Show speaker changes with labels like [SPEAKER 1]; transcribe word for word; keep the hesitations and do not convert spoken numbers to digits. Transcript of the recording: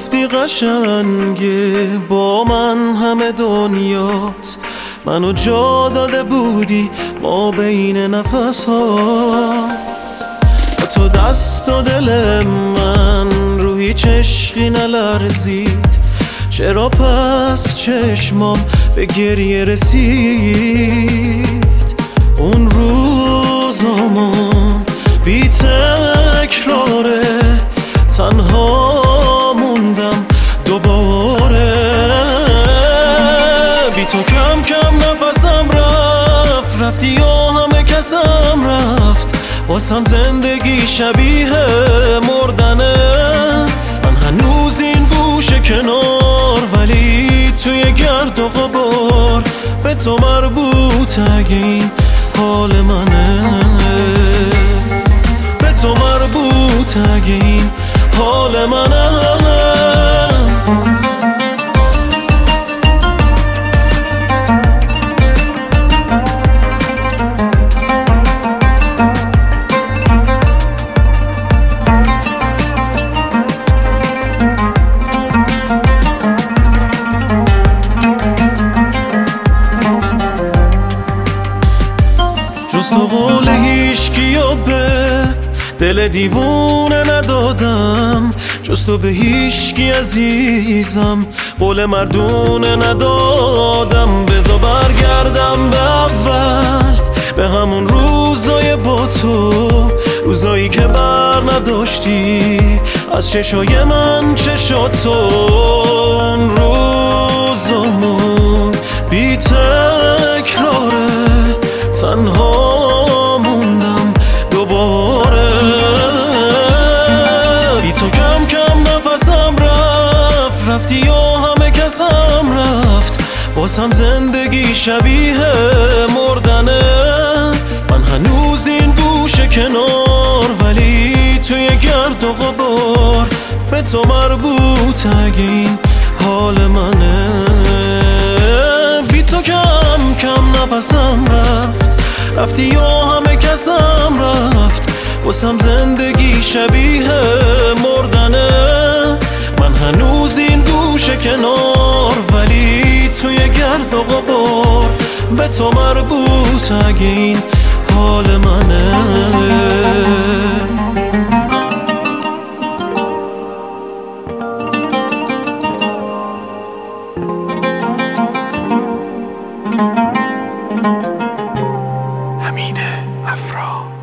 [SPEAKER 1] گفتی قشنگه با من همه دنیات، منو جا داده بودی ما بین نفس هات. با تو دست و دل من رو هیچ عشقی نلرزید، چرا پس چشمام به گریه رسید؟ اون روزامون بی تکراره، تنها موندم دوباره. بی تو کم کم نفسم رفت، رفتی و همه کسم رفت، واسم زندگی شبیه مردنه. من هنوز این گوشه کنار، ولی توی گرد و غبار به تو مربوط اگه این حال منه، به تو مربوط اگه این حال منه. جز تو قول هیچکیو به دل دیوونه ندادم، جز تو به هیچکی عزیزم قول مردونه ندادم. بزا برگردم به اول، به همون روزای با تو، روزایی که بر نداشتی از چشای من چشاتو. اون روزامون بی تکراره، تنها موندم دوباره. بی تو کم کم نفسم رفت، رفتی و همه کسم رفت، واسم زندگی شبیه مردنه. من هنوز این گوشه کنار، ولی توی گرد و غبار به تو مربوط اگه این حال منه. بی تو کم کم نفسم رفت، رفتی و همه کسم رفت، واسم زندگی شبیه مردنه. من هنوز این گوشه کنار، ولی توی گرد و غبار به تو مربوط اگه این حال منه.
[SPEAKER 2] حمید افرا.